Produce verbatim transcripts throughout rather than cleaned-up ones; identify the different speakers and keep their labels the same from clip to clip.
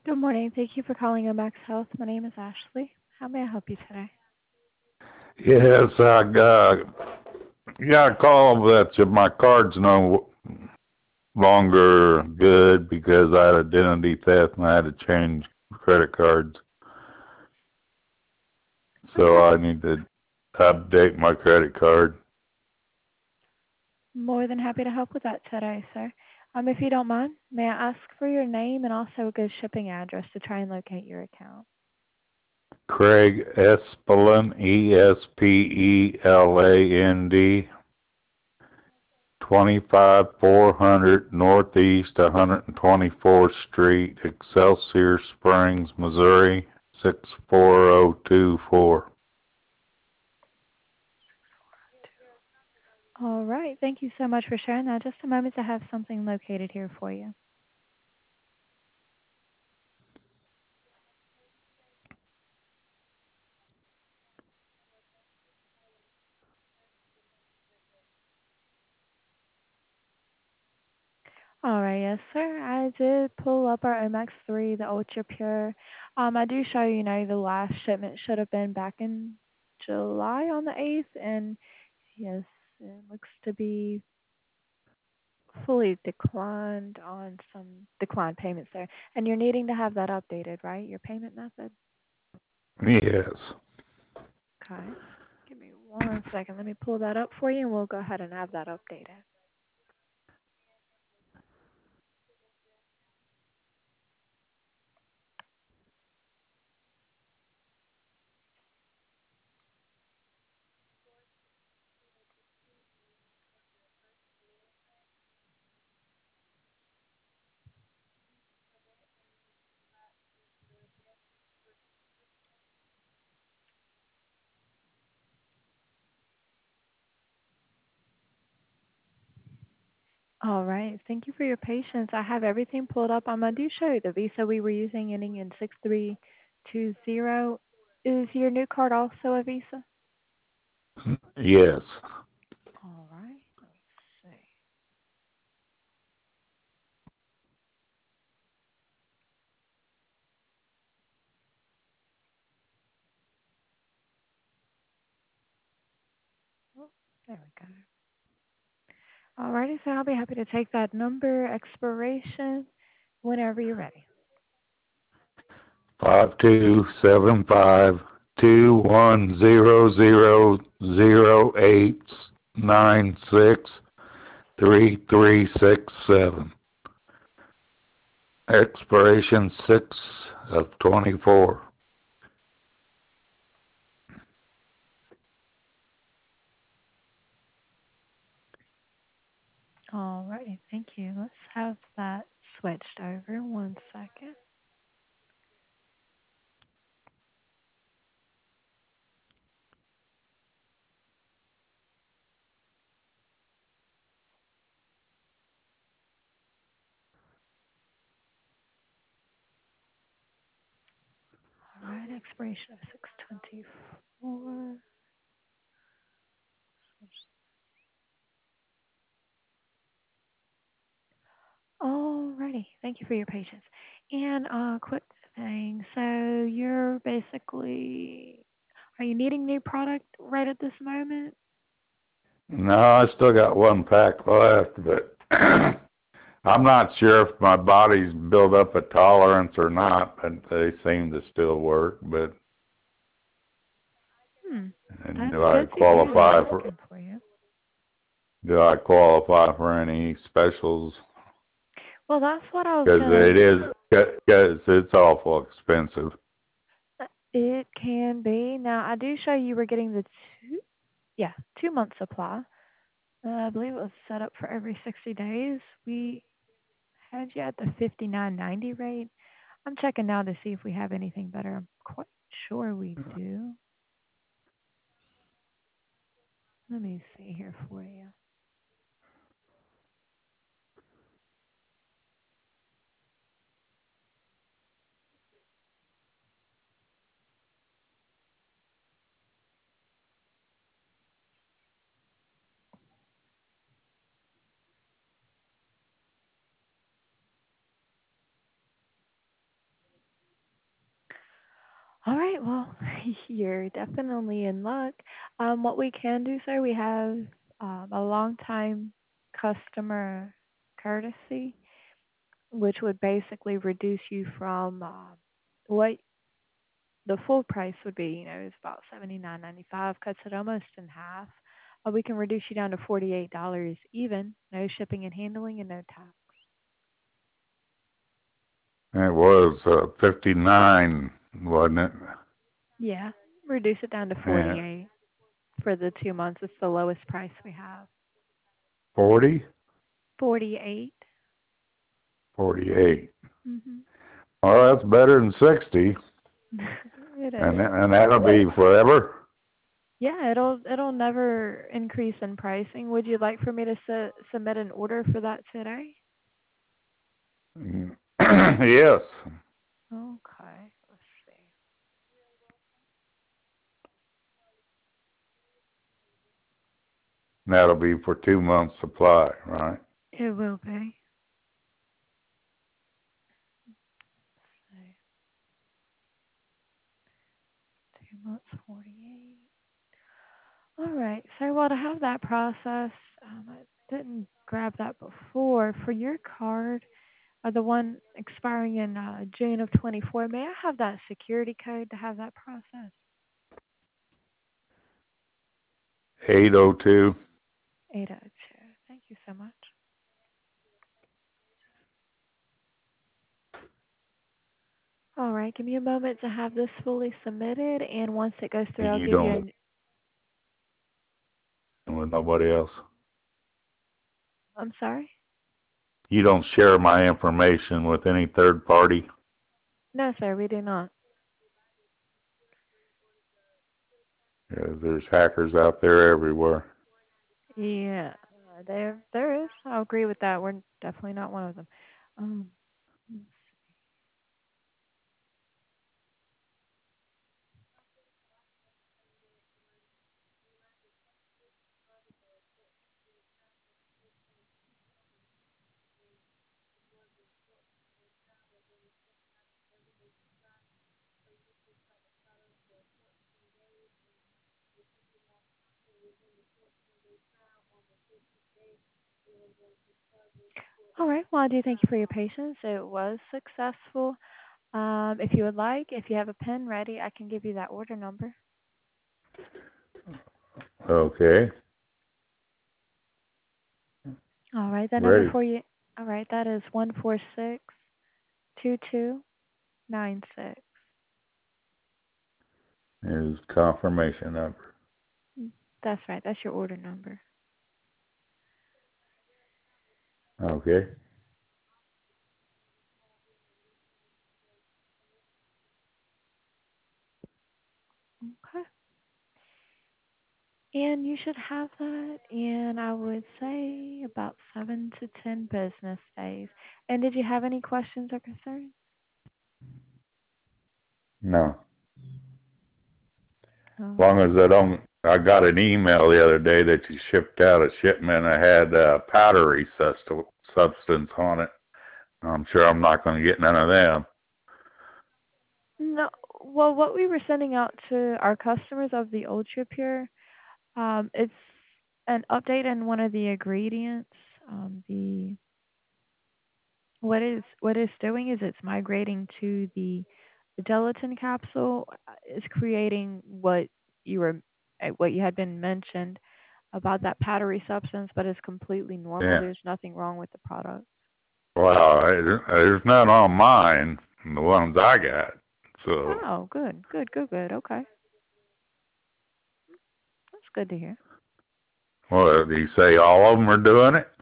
Speaker 1: Good morning. Thank you for calling Omax Health. My name is Ashley. How may I help you today?
Speaker 2: Yes, I got, got a call that my card's no longer good because I had identity theft and I had to change credit cards. So
Speaker 1: Okay.
Speaker 2: I need to update my credit card.
Speaker 1: More than happy to help with that today, sir. Um, if you don't mind, may I ask for your name and also a good shipping address to try and locate your account?
Speaker 2: Craig Espelin, E S P E L A N D, twenty-five four hundred Northeast one hundred twenty-fourth Street, Excelsior Springs, Missouri, six four zero two four.
Speaker 1: All right. Thank you so much for sharing that. Just a moment to have something located here for you. All right, yes, sir. I did pull up our M X three, the Ultra Pure. Um, I do show you know the last shipment should have been back in July on the eighth, and yes, it looks to be fully declined on some declined payments there. And you're needing to have that updated, right? Your payment method?
Speaker 2: Yes.
Speaker 1: Okay. Give me one second. Let me pull that up for you, and we'll go ahead and have that updated. All right. Thank you for your patience. I have everything pulled up. Um, I do show you the Visa we were using ending in six three two zero. Is your new card also a Visa?
Speaker 2: Yes.
Speaker 1: All right. Let's see. Oh, there we go. All righty. So I'll be happy to take that number, expiration, whenever you're ready.
Speaker 2: Five two seven five two one zero zero zero eight nine six three three six seven. Expiration six of twenty four.
Speaker 1: All righty. Thank you. Let's have that switched over. One second. All right. Expiration of six twenty-four. Alrighty. Thank you for your patience. And uh, quick thing. So you're basically, are you needing new product right at this moment?
Speaker 2: No, I still got one pack left, but I'm not sure if my body's built up a tolerance or not, but they seem to still work. But
Speaker 1: Hmm.
Speaker 2: and
Speaker 1: That's
Speaker 2: do I
Speaker 1: good to hear. They're
Speaker 2: qualify for
Speaker 1: working for you.
Speaker 2: do I qualify for any specials?
Speaker 1: Well, that's what I was
Speaker 2: Because
Speaker 1: gonna.
Speaker 2: it is, because it's awful expensive.
Speaker 1: It can be. Now I do show you were getting the two, yeah, two month supply. Uh, I believe it was set up for every sixty days. We had you at the fifty-nine ninety rate. I'm checking now to see if we have anything better. I'm quite sure we do. Let me see here for you. All right, well, you're definitely in luck. Um, what we can do, sir, we have um, a long time customer courtesy, which would basically reduce you from uh, what the full price would be. You know, it's about seventy nine ninety five, cuts it almost in half. Uh, we can reduce you down to forty eight dollars even, no shipping and handling, and no tax.
Speaker 2: It was uh, fifty-nine, wasn't it?
Speaker 1: Yeah, reduce it down to
Speaker 2: And
Speaker 1: forty eight for the two months. It's the lowest price we have.
Speaker 2: forty?
Speaker 1: Forty eight.
Speaker 2: forty-eight.
Speaker 1: Mhm.
Speaker 2: Well, that's better than sixty.
Speaker 1: It
Speaker 2: And
Speaker 1: is.
Speaker 2: and that'll be forever?
Speaker 1: Yeah, it'll it'll never increase in pricing. Would you like for me to su- submit an order for that today?
Speaker 2: Yes.
Speaker 1: Okay, let's see.
Speaker 2: That'll be for two months supply, right?
Speaker 1: It will be. So, two months, forty-eight. All right. So, well, to have that process, um, I didn't grab that before. For your card, uh, the one expiring in uh, June of twenty-four, may I have that security code to have that process?
Speaker 2: eight oh two.
Speaker 1: eight oh two. Thank you so much. All right. Give me a moment to have this fully submitted, and once it goes through, I'll
Speaker 2: You
Speaker 1: give you
Speaker 2: don't
Speaker 1: an.
Speaker 2: with nobody else.
Speaker 1: I'm sorry?
Speaker 2: You don't share my information with any third party.
Speaker 1: No, sir, we do not.
Speaker 2: Yeah, there's hackers out there everywhere.
Speaker 1: Yeah, there there is. I'll agree with that. We're definitely not one of them. Um, all right. Well, I do thank you for your patience. It was successful. Um, if you would like, if you have a pen ready, I can give you that order number.
Speaker 2: Okay.
Speaker 1: All right, that number
Speaker 2: Ready.
Speaker 1: for you. All right, that is one four six two two nine six.
Speaker 2: Here's confirmation number.
Speaker 1: That's right. That's your order number.
Speaker 2: Okay.
Speaker 1: Okay. And you should have that in, I would say, about seven to ten business days. And did you have any questions or concerns?
Speaker 2: No. As
Speaker 1: Oh,
Speaker 2: long as I don't, I got an email the other day that you shipped out a shipment that had uh, powdery sust- substance on it. I'm sure I'm not going to get none of them.
Speaker 1: no. Well, what we were sending out to our customers of the Ultra Pure, um, it's an update in one of the ingredients. Um, the what is what it's doing is it's migrating to the, the gelatin capsule. uh, Is creating what you were uh, what you had been mentioned about that powdery substance, but it's completely normal.
Speaker 2: Yeah.
Speaker 1: There's nothing wrong with the product.
Speaker 2: Well, I- there's none on mine, the ones I got. So,
Speaker 1: Oh, good, good, good, good. Okay, that's good to hear.
Speaker 2: well, do you say all of them are doing it?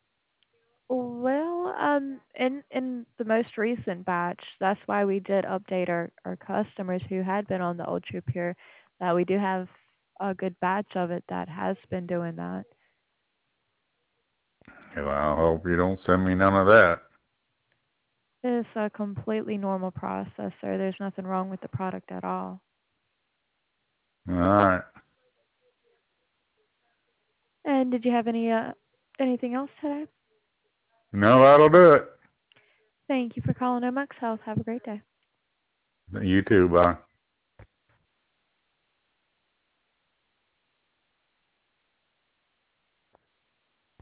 Speaker 1: Well, um, in in the most recent batch, that's why we did update our our customers who had been on the Ultra Pure, that we do have a good batch of it that has been doing that.
Speaker 2: Well, I hope you don't send me none of that.
Speaker 1: It's a completely normal process, sir. There's nothing wrong with the product at all.
Speaker 2: All right.
Speaker 1: And did you have any uh anything else today?
Speaker 2: No, that'll do it.
Speaker 1: Thank you for calling Omax Health. Have a great day.
Speaker 2: You too. Bye.